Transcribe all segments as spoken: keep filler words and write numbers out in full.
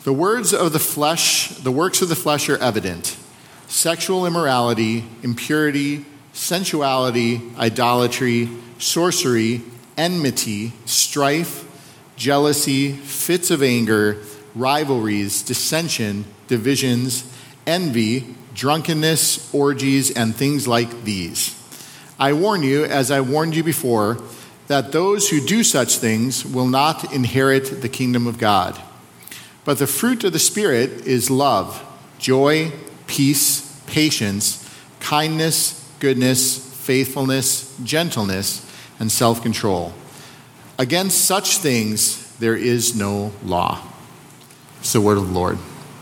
The words of the flesh, the works of the flesh are evident: sexual immorality, impurity, sensuality, idolatry, sorcery, enmity, strife, jealousy, fits of anger, rivalries, dissension, divisions, envy, drunkenness, orgies, and things like these. I warn you, as I warned you before, that those who do such things will not inherit the kingdom of God. But the fruit of the Spirit is love, joy, peace, patience, kindness, goodness, faithfulness, gentleness, and self-control. Against such things there is no law. It's the word of the Lord.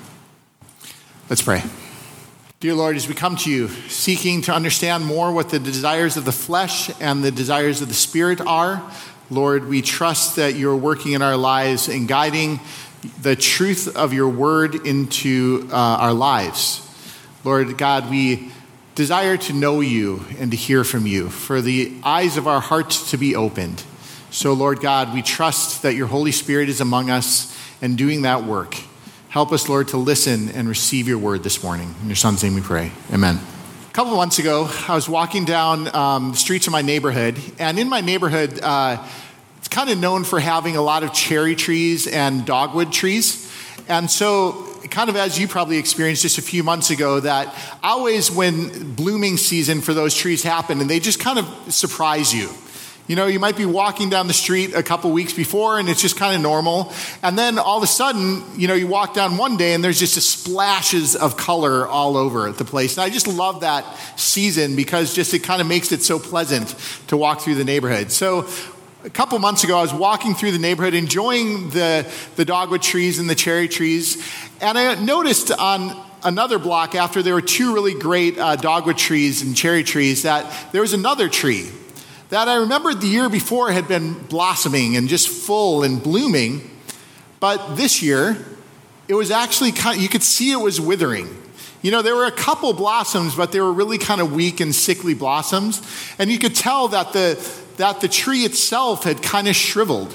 Let's pray. Dear Lord, as we come to you, seeking to understand more what the desires of the flesh and the desires of the Spirit are, Lord, we trust that you're working in our lives and guiding the truth of your word into uh, our lives. Lord God, we desire to know you and to hear from you, for the eyes of our hearts to be opened. So, Lord God, we trust that your Holy Spirit is among us and doing that work. Help us, Lord, to listen and receive your word this morning. In your Son's name we pray. Amen. A couple of months ago, I was walking down um, the streets of my neighborhood, and in my neighborhood, uh, it's kind of known for having a lot of cherry trees and dogwood trees. And so, kind of as you probably experienced just a few months ago, that always when blooming season for those trees happen, and they just kind of surprise you. You know, you might be walking down the street a couple weeks before, and it's just kind of normal. And then all of a sudden, you know, you walk down one day, and there's just a splashes of color all over the place. And I just love that season because just it kind of makes it so pleasant to walk through the neighborhood. So a couple months ago, I was walking through the neighborhood, enjoying the, the dogwood trees and the cherry trees. And I noticed on another block, after there were two really great uh, dogwood trees and cherry trees, that there was another tree that I remembered the year before had been blossoming and just full and blooming. But this year, it was actually kind of, you could see it was withering. You know, there were a couple blossoms, but they were really kind of weak and sickly blossoms. And you could tell that the that the tree itself had kind of shriveled.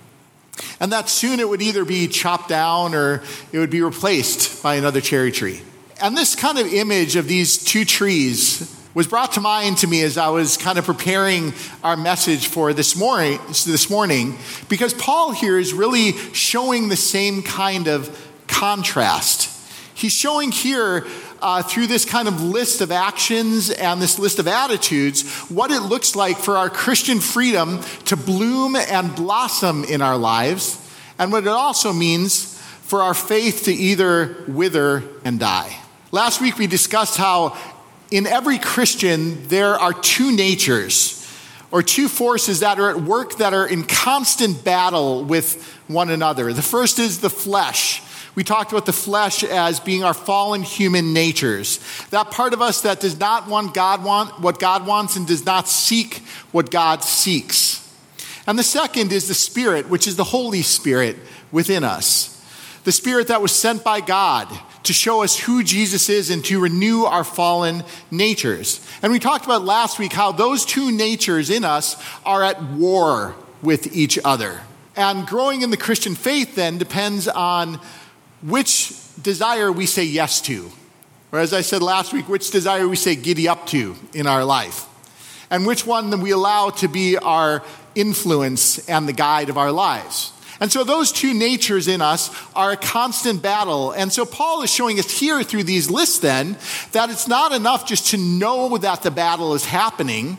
And that soon it would either be chopped down or it would be replaced by another cherry tree. And this kind of image of these two trees was brought to mind to me as I was kind of preparing our message for this morning, this morning, because Paul here is really showing the same kind of contrast. He's showing here uh, through this kind of list of actions and this list of attitudes what it looks like for our Christian freedom to bloom and blossom in our lives, and what it also means for our faith to either wither and die. Last week we discussed how in every Christian there are two natures or two forces that are at work that are in constant battle with one another. The first is the flesh. We talked about the flesh as being our fallen human natures. That part of us that does not want God want what God wants and does not seek what God seeks. And the second is the Spirit, which is the Holy Spirit within us. The Spirit that was sent by God to show us who Jesus is and to renew our fallen natures. And we talked about last week how those two natures in us are at war with each other. And growing in the Christian faith then depends on which desire we say yes to. Or as I said last week, which desire we say giddy up to in our life. And which one that we allow to be our influence and the guide of our lives. And so those two natures in us are a constant battle. And so Paul is showing us here through these lists then that it's not enough just to know that the battle is happening,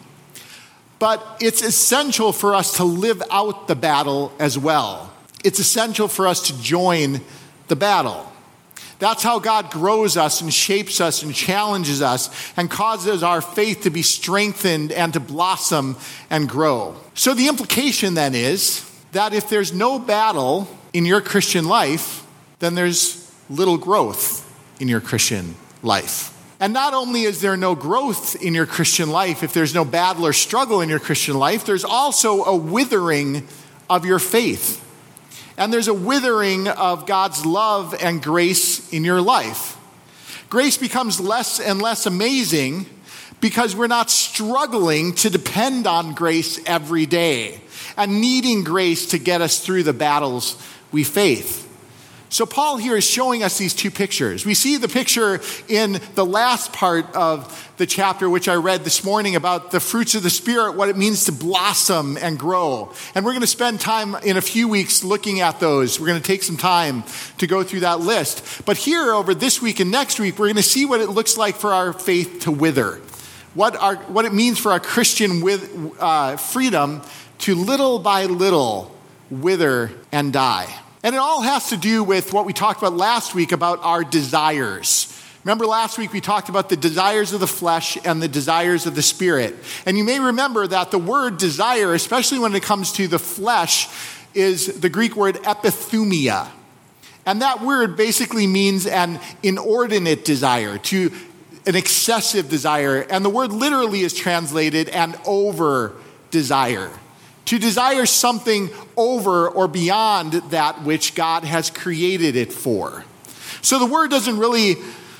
but it's essential for us to live out the battle as well. It's essential for us to join the battle. That's how God grows us and shapes us and challenges us and causes our faith to be strengthened and to blossom and grow. So the implication then is that if there's no battle in your Christian life, then there's little growth in your Christian life. And not only is there no growth in your Christian life, if there's no battle or struggle in your Christian life, there's also a withering of your faith. And there's a withering of God's love and grace in your life. Grace becomes less and less amazing because we're not struggling to depend on grace every day and needing grace to get us through the battles we face. So Paul here is showing us these two pictures. We see the picture in the last part of the chapter, which I read this morning, about the fruits of the Spirit, what it means to blossom and grow. And we're going to spend time in a few weeks looking at those. We're going to take some time to go through that list. But here, over this week and next week, we're going to see what it looks like for our faith to wither. What, our, what it means for our Christian with, uh, freedom to little by little wither and die. And it all has to do with what we talked about last week about our desires. Remember last week we talked about the desires of the flesh and the desires of the Spirit. And you may remember that the word desire, especially when it comes to the flesh, is the Greek word epithumia. And that word basically means an inordinate desire, to an excessive desire. And the word literally is translated an over desire. To desire something over or beyond that which God has created it for. So the word doesn't really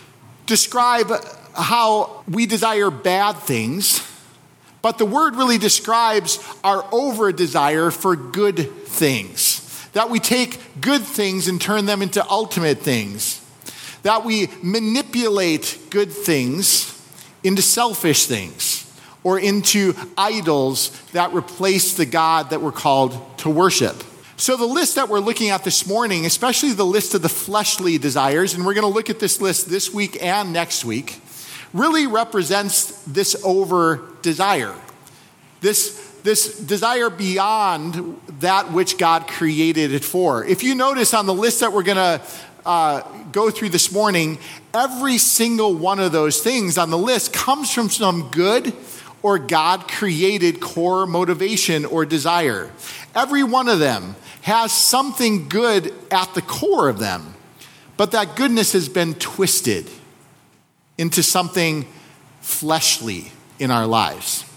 describe how we desire bad things, but the word really describes our over desire for good things. That we take good things and turn them into ultimate things. That we manipulate good things into selfish things, or into idols that replace the God that we're called to worship. So the list that we're looking at this morning, especially the list of the fleshly desires, and we're going to look at this list this week and next week, really represents this over desire. This, this desire beyond that which God created it for. If you notice on the list that we're going to uh, go through this morning, every single one of those things on the list comes from some good or God-created core motivation or desire. Every one of them has something good at the core of them, but that goodness has been twisted into something fleshly in our lives.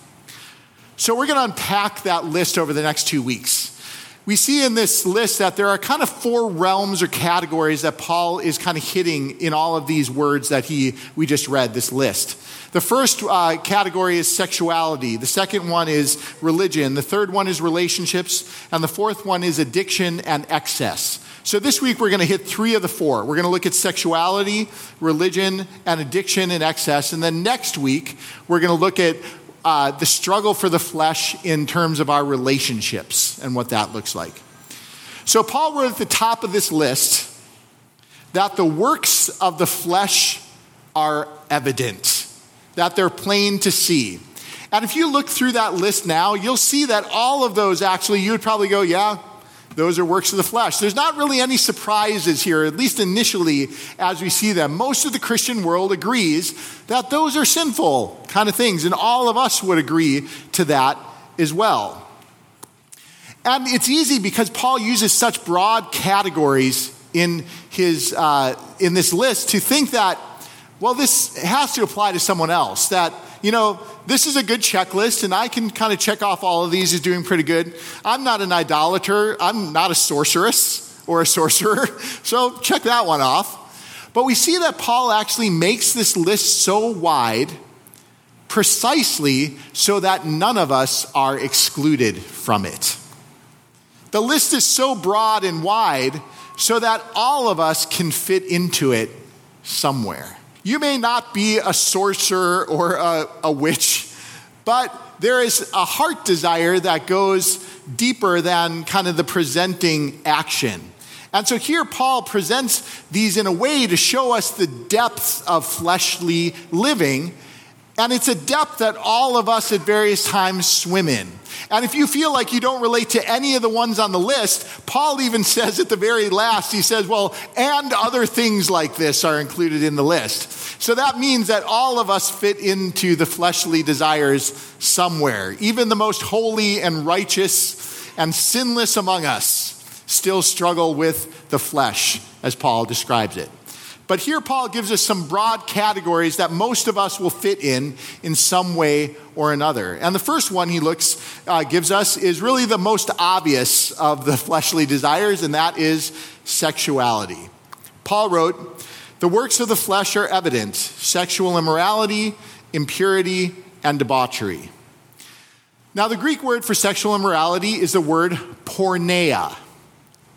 So we're going to unpack that list over the next two weeks. We see in this list that there are kind of four realms or categories that Paul is kind of hitting in all of these words that he we just read, this list. The first uh, category is sexuality. The second one is religion. The third one is relationships. And the fourth one is addiction and excess. So this week we're going to hit three of the four. We're going to look at sexuality, religion, and addiction and excess. And then next week we're going to look at uh, the struggle for the flesh in terms of our relationships and what that looks like. So Paul wrote at the top of this list that the works of the flesh are evident, that they're plain to see. And if you look through that list now, you'll see that all of those actually, you would probably go, yeah, those are works of the flesh. There's not really any surprises here, at least initially as we see them. Most of the Christian world agrees that those are sinful kind of things, and all of us would agree to that as well. And it's easy because Paul uses such broad categories in his uh, in this list to think that, well, this has to apply to someone else. That, you know, this is a good checklist and I can kind of check off all of these as doing pretty good. I'm not an idolater. I'm not a sorceress or a sorcerer. So check that one off. But we see that Paul actually makes this list so wide precisely so that none of us are excluded from it. The list is so broad and wide so that all of us can fit into it somewhere. You may not be a sorcerer or a, a witch, but there is a heart desire that goes deeper than kind of the presenting action. And so here Paul presents these in a way to show us the depth of fleshly living. And it's a depth that all of us at various times swim in. And if you feel like you don't relate to any of the ones on the list, Paul even says at the very last, he says, well, and other things like this are included in the list. So that means that all of us fit into the fleshly desires somewhere. Even the most holy and righteous and sinless among us still struggle with the flesh, as Paul describes it. But here Paul gives us some broad categories that most of us will fit in in some way or another. And the first one he looks uh, gives us is really the most obvious of the fleshly desires, and that is sexuality. Paul wrote, "The works of the flesh are evident: sexual immorality, impurity, and debauchery." Now, the Greek word for sexual immorality is the word porneia.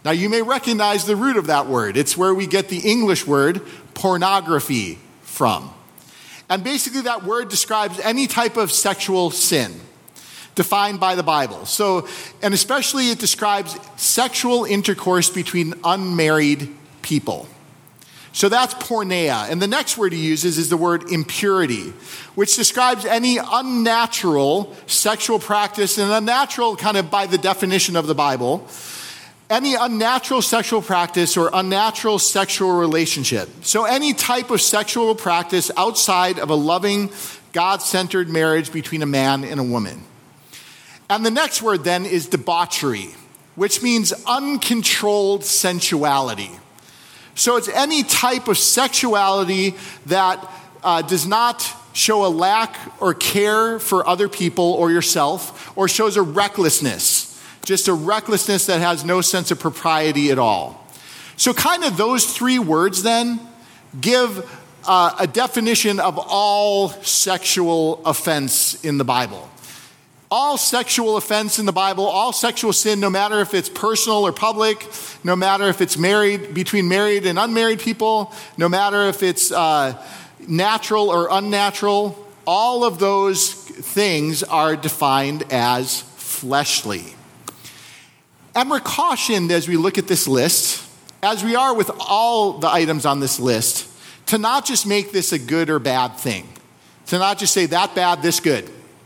Now, you may recognize the root of that word. It's where we get the English word pornography from. And basically, that word describes any type of sexual sin defined by the Bible. So, and especially it describes sexual intercourse between unmarried people. So that's porneia. And the next word he uses is the word impurity, which describes any unnatural sexual practice, and unnatural kind of by the definition of the Bible, any unnatural sexual practice or unnatural sexual relationship. So any type of sexual practice outside of a loving, God-centered marriage between a man and a woman. And the next word then is debauchery, which means uncontrolled sensuality. So it's any type of sexuality that uh, does not show a lack or care for other people or yourself, or shows a recklessness, just a recklessness that has no sense of propriety at all. So kind of those three words then give uh, a definition of all sexual offense in the Bible. All sexual offense in the Bible, all sexual sin, no matter if it's personal or public, no matter if it's married, between married and unmarried people, no matter if it's uh, natural or unnatural, all of those things are defined as fleshly. And we're cautioned as we look at this list, as we are with all the items on this list, to not just make this a good or bad thing, to not just say that bad, this good.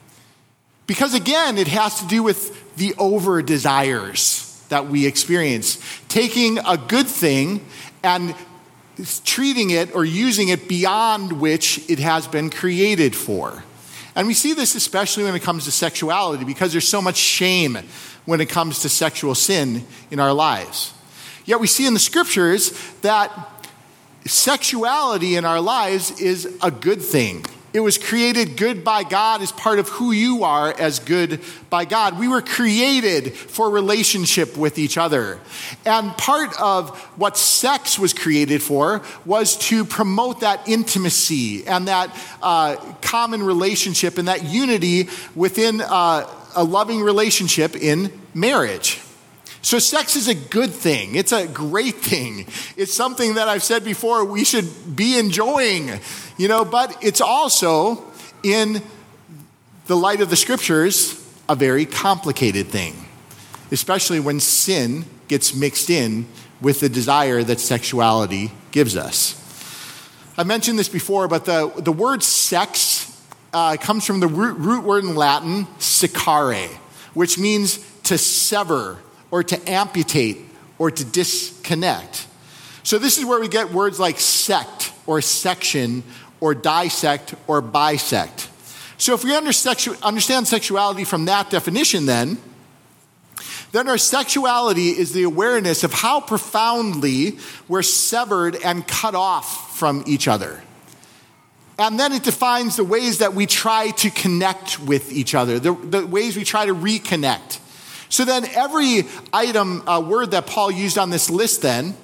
Because again, it has to do with the over desires that we experience. Taking a good thing and treating it or using it beyond which it has been created for. And we see this especially when it comes to sexuality, because there's so much shame when it comes to sexual sin in our lives. Yet we see in the scriptures that sexuality in our lives is a good thing. It was created good by God as part of who you are as good by God. We were created for relationship with each other. And part of what sex was created for was to promote that intimacy and that uh, common relationship and that unity within uh, a loving relationship in marriage. So sex is a good thing. It's a great thing. It's something that I've said before we should be enjoying, you know, but it's also, in the light of the scriptures, a very complicated thing, especially when sin gets mixed in with the desire that sexuality gives us. I mentioned this before, but the, the word sex uh, comes from the root, root word in Latin, secare, which means to sever, or to amputate, or to disconnect. So this is where we get words like sect, or section, or dissect, or bisect. So if we understand sexuality from that definition then, then our sexuality is the awareness of how profoundly we're severed and cut off from each other. And then it defines the ways that we try to connect with each other, the, the ways we try to reconnect. So then every item, uh, word that Paul used on this list then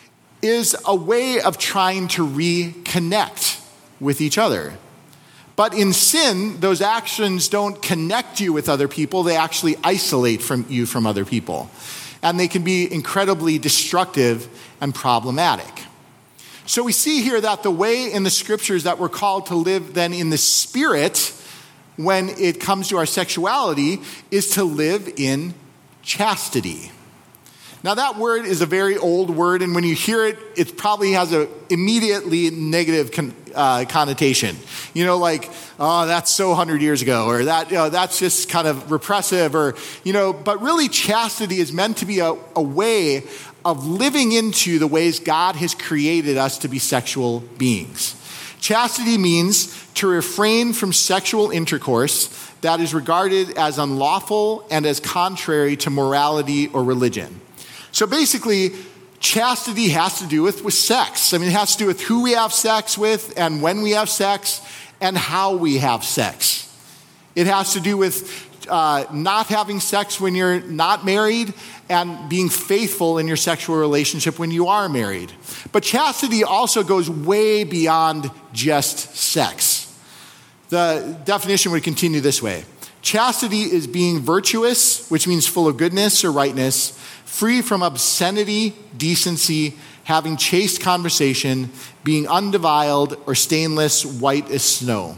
is a way of trying to reconnect with each other. But in sin, those actions don't connect you with other people. They actually isolate from you from other people. And they can be incredibly destructive and problematic. So we see here that the way in the scriptures that we're called to live then in the Spirit when it comes to our sexuality is to live in chastity. Now that word is a very old word, and when you hear it, it probably has an immediately negative con- uh, connotation. You know, like, oh, that's so one hundred years ago, or that, you know, that's just kind of repressive, or, you know, but really chastity is meant to be a, a way of living into the ways God has created us to be sexual beings. Chastity means to refrain from sexual intercourse that is regarded as unlawful and as contrary to morality or religion. So basically, chastity has to do with, with sex. I mean, it has to do with who we have sex with and when we have sex and how we have sex. It has to do with uh, not having sex when you're not married and being faithful in your sexual relationship when you are married. But chastity also goes way beyond just sex. The definition would continue this way. Chastity is being virtuous, which means full of goodness or rightness, free from obscenity, decency, having chaste conversation, being undefiled or stainless, white as snow.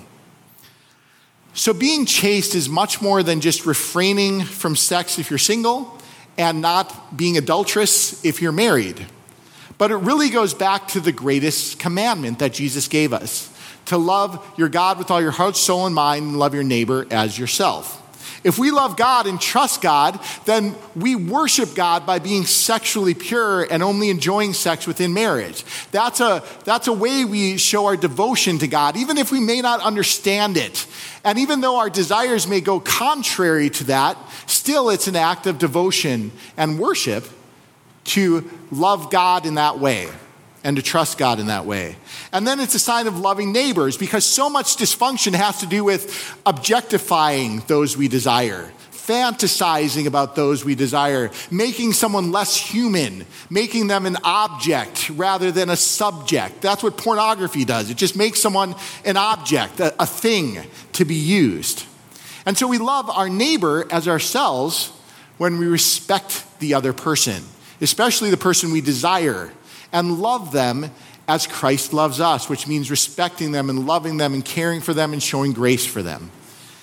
So being chaste is much more than just refraining from sex if you're single and not being adulterous if you're married. But it really goes back to the greatest commandment that Jesus gave us, to love your God with all your heart, soul, and mind, and love your neighbor as yourself. If we love God and trust God, then we worship God by being sexually pure and only enjoying sex within marriage. That's a, that's a way we show our devotion to God, even if we may not understand it. And even though our desires may go contrary to that, still it's an act of devotion and worship to love God in that way and to trust God in that way. And then it's a sign of loving neighbors, because so much dysfunction has to do with objectifying those we desire, fantasizing about those we desire, making someone less human, making them an object rather than a subject. That's what pornography does. It just makes someone an object, a, a thing to be used. And so we love our neighbor as ourselves when we respect the other person, especially the person we desire, and love them as Christ loves us, which means respecting them and loving them and caring for them and showing grace for them.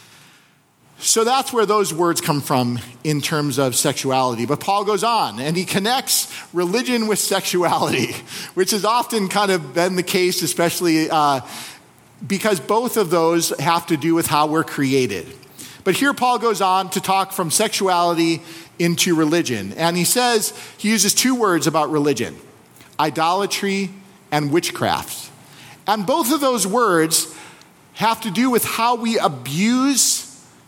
So that's where those words come from in terms of sexuality. But Paul goes on and he connects religion with sexuality, which has often kind of been the case, especially uh, because both of those have to do with how we're created. But here Paul goes on to talk from sexuality into religion. And he says, he uses two words about religion: idolatry and witchcraft. And both of those words have to do with how we abuse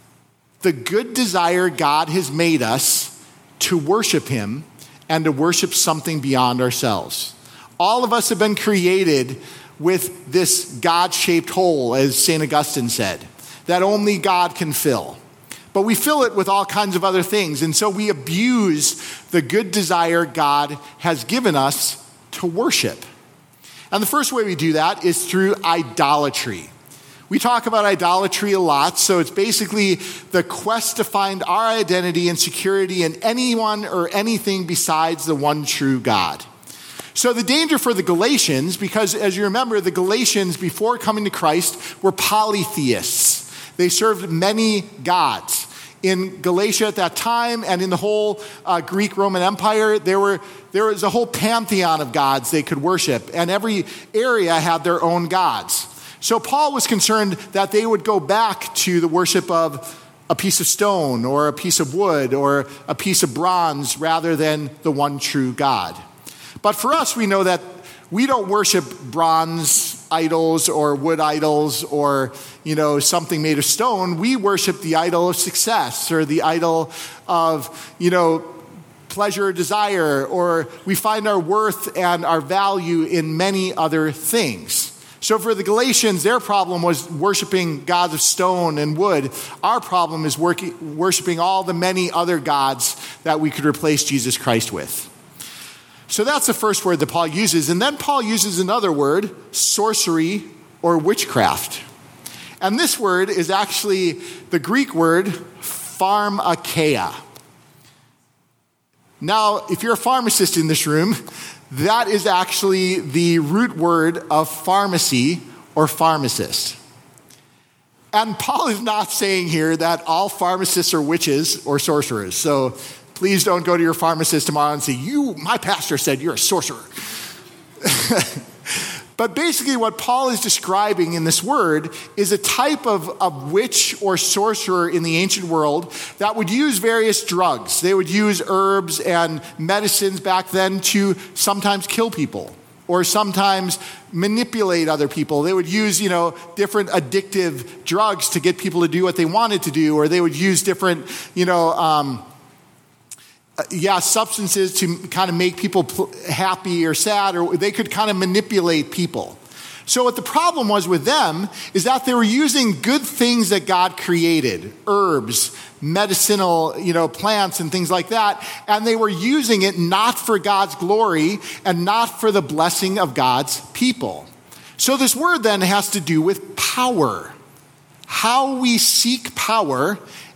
the good desire God has made us to worship him and to worship something beyond ourselves. All of us have been created with this God-shaped hole, as Saint Augustine said, that only God can fill. But we fill it with all kinds of other things. And so we abuse the good desire God has given us to worship. And the first way we do that is through idolatry. We talk about idolatry a lot, so it's basically the quest to find our identity and security in anyone or anything besides the one true God. So the danger for the Galatians, because as you remember, the Galatians before coming to Christ were polytheists. They served many gods. In Galatia at that time and in the whole uh, Greek-Roman Empire, there were there was a whole pantheon of gods they could worship, and every area had their own gods. So Paul was concerned that they would go back to the worship of a piece of stone or a piece of wood or a piece of bronze rather than the one true God. But for us, we know that we don't worship bronze idols or wood idols or, you know, something made of stone. We worship the idol of success or the idol of, you know, pleasure or desire, or we find our worth and our value in many other things. So for the Galatians, their problem was worshiping gods of stone and wood. Our problem is working, worshiping all the many other gods that we could replace Jesus Christ with. So that's the first word that Paul uses. And then Paul uses another word, sorcery or witchcraft. And this word is actually the Greek word pharmakeia. Now, if you're a pharmacist in this room, that is actually the root word of pharmacy or pharmacist. And Paul is not saying here that all pharmacists are witches or sorcerers. So please don't go to your pharmacist tomorrow and say, "You, my pastor said you're a sorcerer." But basically what Paul is describing in this word is a type of, of witch or sorcerer in the ancient world that would use various drugs. They would use herbs and medicines back then to sometimes kill people or sometimes manipulate other people. They would use, you know, different addictive drugs to get people to do what they wanted to do, or they would use different, you know, um, yeah, substances to kind of make people happy or sad, or they could kind of manipulate people. So what the problem was with them is that they were using good things that God created, herbs, medicinal, you know, plants and things like that, and they were using it not for God's glory and not for the blessing of God's people. So this word then has to do with power. How we seek power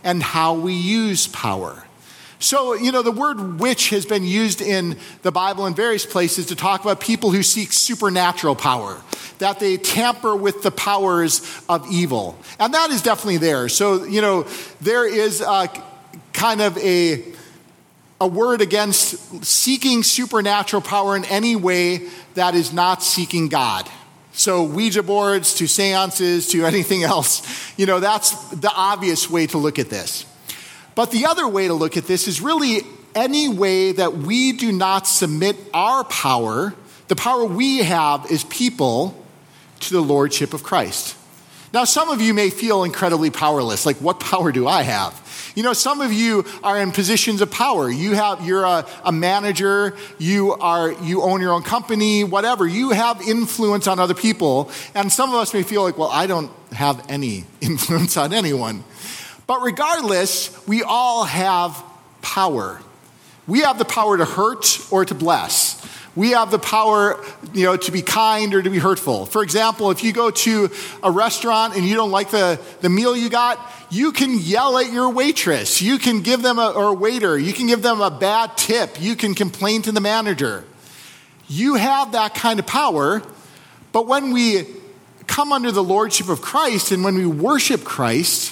and how we use power. So, you know, the word witch has been used in the Bible in various places to talk about people who seek supernatural power, that they tamper with the powers of evil. And that is definitely there. So, you know, there is a, kind of a, a word against seeking supernatural power in any way that is not seeking God. So Ouija boards to seances to anything else, you know, that's the obvious way to look at this. But the other way to look at this is really any way that we do not submit our power, the power we have as people, to the lordship of Christ. Now, some of you may feel incredibly powerless. Like, what power do I have? You know, some of you are in positions of power. You have, you're a, a manager, you are, you own your own company, whatever. You have influence on other people. And some of us may feel like, well, I don't have any influence on anyone. But regardless, we all have power. We have the power to hurt or to bless. We have the power, you know, to be kind or to be hurtful. For example, if you go to a restaurant and you don't like the, the meal you got, you can yell at your waitress. You can give them a, or a waiter. You can give them a bad tip. You can complain to the manager. You have that kind of power. But when we come under the lordship of Christ and when we worship Christ,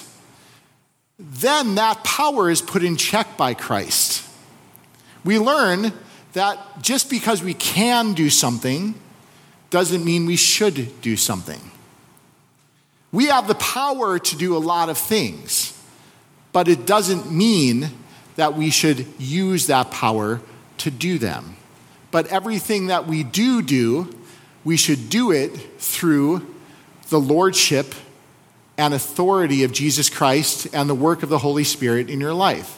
then that power is put in check by Christ. We learn that just because we can do something doesn't mean we should do something. We have the power to do a lot of things, but it doesn't mean that we should use that power to do them. But everything that we do do, we should do it through the lordship and authority of Jesus Christ and the work of the Holy Spirit in your life.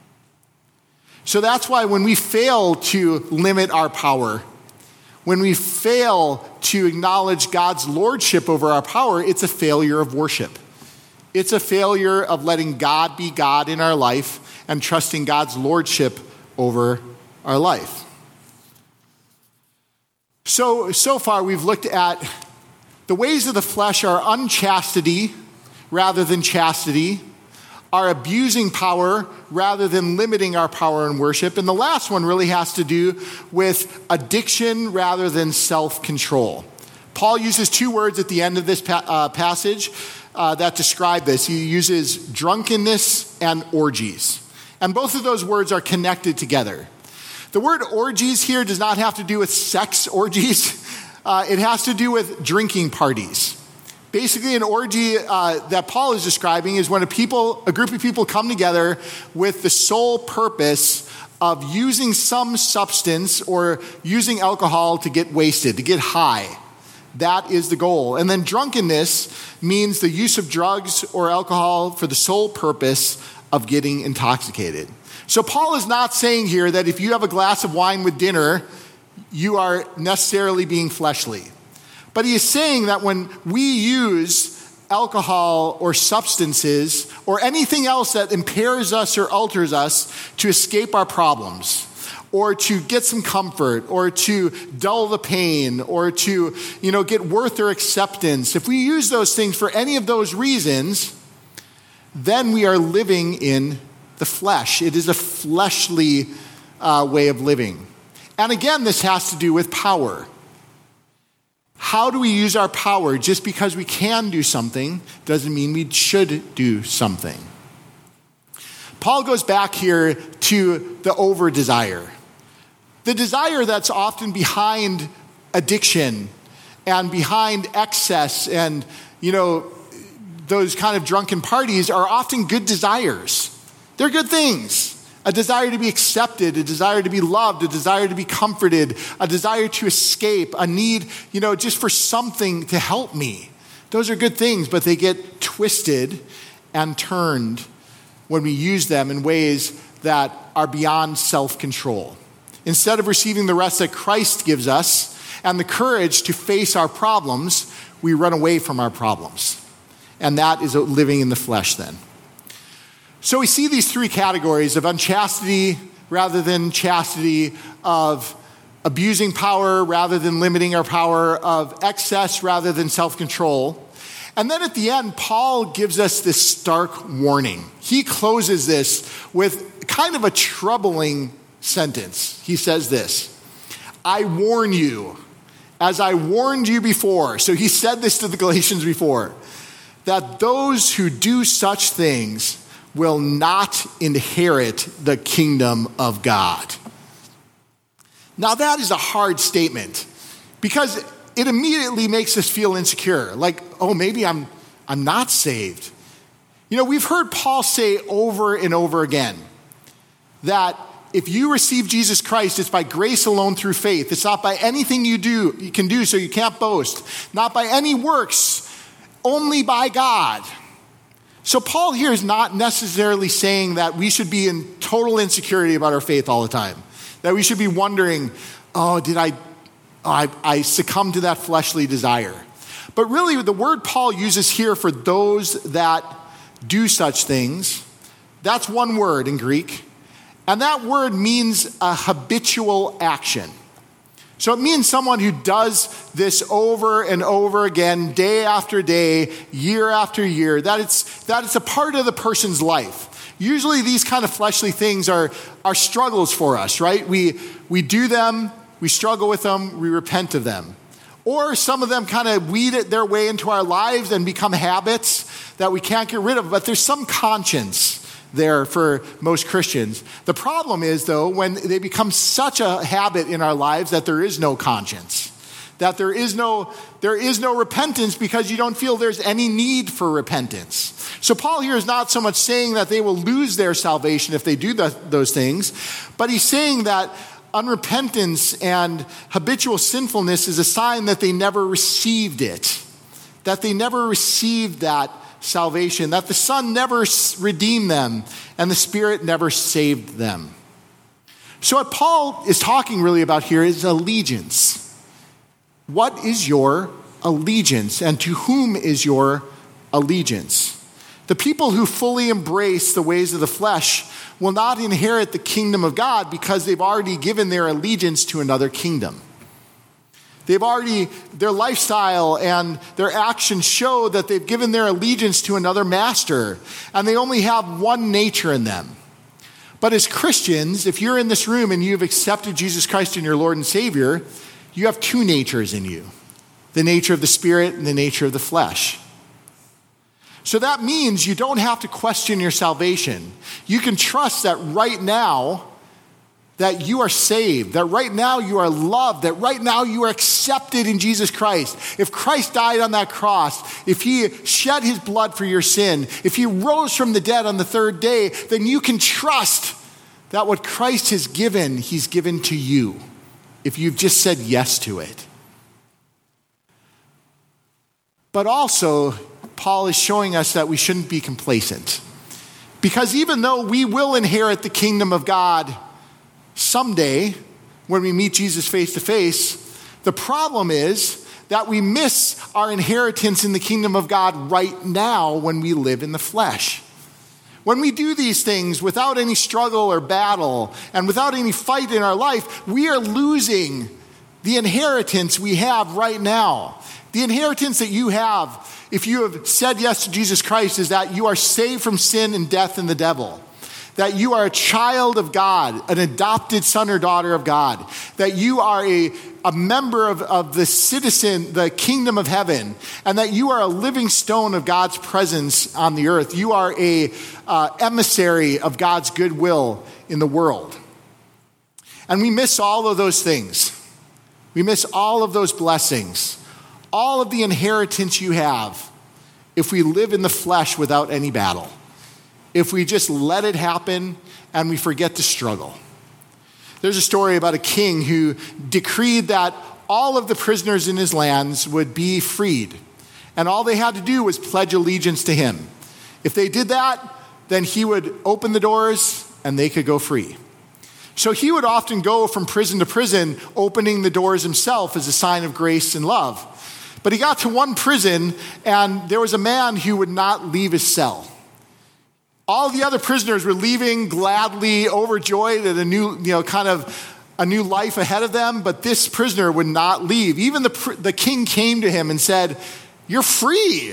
So that's why when we fail to limit our power, when we fail to acknowledge God's lordship over our power, it's a failure of worship. It's a failure of letting God be God in our life and trusting God's lordship over our life. So, so far we've looked at the ways of the flesh are unchastity rather than chastity, are abusing power rather than limiting our power in worship. And the last one really has to do with addiction rather than self-control. Paul uses two words at the end of this pa- uh, passage uh, that describe this. He uses drunkenness and orgies. And both of those words are connected together. The word orgies here does not have to do with sex orgies. Uh, it has to do with drinking parties. Basically, an orgy uh, that Paul is describing is when a people, a group of people come together with the sole purpose of using some substance or using alcohol to get wasted, to get high. That is the goal. And then drunkenness means the use of drugs or alcohol for the sole purpose of getting intoxicated. So Paul is not saying here that if you have a glass of wine with dinner, you are necessarily being fleshly. But he is saying that when we use alcohol or substances or anything else that impairs us or alters us to escape our problems or to get some comfort or to dull the pain or to, you know, get worth or acceptance, if we use those things for any of those reasons, then we are living in the flesh. It is a fleshly uh, way of living. And again, this has to do with power. How do we use our power? Just because we can do something doesn't mean we should do something. Paul goes back here to the over-desire. The desire that's often behind addiction and behind excess and, you know, those kind of drunken parties are often good desires. They're good things. A desire to be accepted, a desire to be loved, a desire to be comforted, a desire to escape, a need, you know, just for something to help me. Those are good things, but they get twisted and turned when we use them in ways that are beyond self-control. Instead of receiving the rest that Christ gives us and the courage to face our problems, we run away from our problems. And that is living in the flesh then. So we see these three categories of unchastity rather than chastity, of abusing power rather than limiting our power, of excess rather than self-control. And then at the end, Paul gives us this stark warning. He closes this with kind of a troubling sentence. He says this, I warn you, as I warned you before. So he said this to the Galatians before, that those who do such things will not inherit the kingdom of God. Now that is a hard statement because it immediately makes us feel insecure. Like, oh, maybe I'm, I'm not saved. You know, we've heard Paul say over and over again that if you receive Jesus Christ, it's by grace alone through faith. It's not by anything you do, you can do, so you can't boast. Not by any works, only by God. So Paul here is not necessarily saying that we should be in total insecurity about our faith all the time. That we should be wondering, oh, did I, oh, I, I succumb to that fleshly desire. But really the word Paul uses here for those that do such things, that's one word in Greek. And that word means a habitual action. So it means someone who does this over and over again, day after day, year after year, that it's, that it's a part of the person's life. Usually these kind of fleshly things are, are struggles for us, right? We, we do them, we struggle with them, we repent of them. Or some of them kind of weed it their way into our lives and become habits that we can't get rid of, but there's some conscience there for most Christians. The problem is, though, when they become such a habit in our lives that there is no conscience, that there is no, there is no repentance because you don't feel there's any need for repentance. So Paul here is not so much saying that they will lose their salvation if they do the, those things, but he's saying that unrepentance and habitual sinfulness is a sign that they never received it, that they never received that salvation, that the Son never redeemed them and the Spirit never saved them. So what Paul is talking really about here is allegiance. What is your allegiance, and to whom is your allegiance? The people who fully embrace the ways of the flesh will not inherit the kingdom of God because they've already given their allegiance to another kingdom. They've already, their lifestyle and their actions show that they've given their allegiance to another master, and they only have one nature in them. But as Christians, if you're in this room and you've accepted Jesus Christ as your Lord and Savior, you have two natures in you, the nature of the Spirit and the nature of the flesh. So that means you don't have to question your salvation. You can trust that right now, that you are saved, that right now you are loved, that right now you are accepted in Jesus Christ. If Christ died on that cross, if he shed his blood for your sin, if he rose from the dead on the third day, then you can trust that what Christ has given, he's given to you, if you've just said yes to it. But also, Paul is showing us that we shouldn't be complacent. Because even though we will inherit the kingdom of God someday, when we meet Jesus face to face, the problem is that we miss our inheritance in the kingdom of God right now when we live in the flesh. When we do these things without any struggle or battle and without any fight in our life, we are losing the inheritance we have right now. The inheritance that you have if you have said yes to Jesus Christ is that you are saved from sin and death and the devil. That you are a child of God, an adopted son or daughter of God, that you are a, a member of, of the citizen, the kingdom of heaven, and that you are a living stone of God's presence on the earth. You are a uh, emissary of God's goodwill in the world. And we miss all of those things. We miss all of those blessings, all of the inheritance you have if we live in the flesh without any battle. If we just let it happen and we forget to struggle. There's a story about a king who decreed that all of the prisoners in his lands would be freed. And all they had to do was pledge allegiance to him. If they did that, then he would open the doors and they could go free. So he would often go from prison to prison, opening the doors himself as a sign of grace and love. But he got to one prison and there was a man who would not leave his cell. All the other prisoners were leaving gladly, overjoyed at a new, you know, kind of a new life ahead of them, but this prisoner would not leave. Even the, the king came to him and said, "You're free.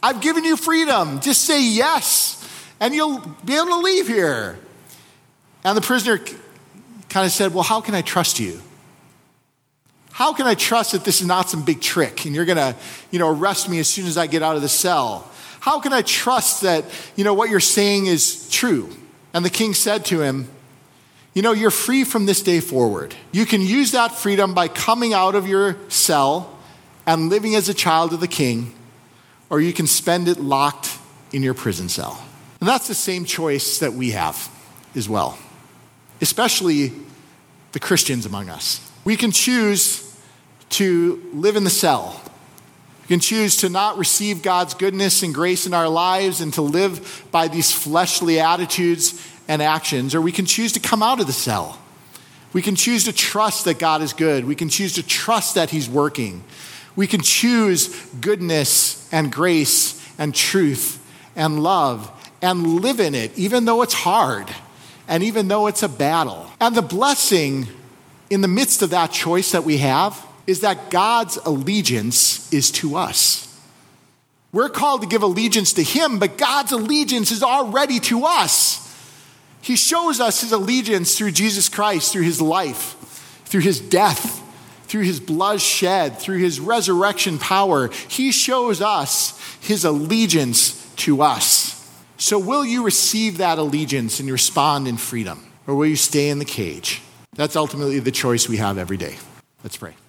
I've given you freedom. Just say yes, and you'll be able to leave here. And the prisoner kind of said, well, how can I trust you? How can I trust that this is not some big trick and you're going to, you know, arrest me as soon as I get out of the cell? How can I trust that, you know, what you're saying is true? And the king said to him, you know, you're free from this day forward. You can use that freedom by coming out of your cell and living as a child of the king, or you can spend it locked in your prison cell. And that's the same choice that we have as well, especially the Christians among us. We can choose to live in the cell. We can choose to not receive God's goodness and grace in our lives and to live by these fleshly attitudes and actions, or we can choose to come out of the cell. We can choose to trust that God is good. We can choose to trust that he's working. We can choose goodness and grace and truth and love and live in it, even though it's hard and even though it's a battle. And the blessing in the midst of that choice that we have is that God's allegiance is to us. We're called to give allegiance to him, but God's allegiance is already to us. He shows us his allegiance through Jesus Christ, through his life, through his death, through his blood shed, through his resurrection power. He shows us his allegiance to us. So will you receive that allegiance and respond in freedom? Or will you stay in the cage? That's ultimately the choice we have every day. Let's pray.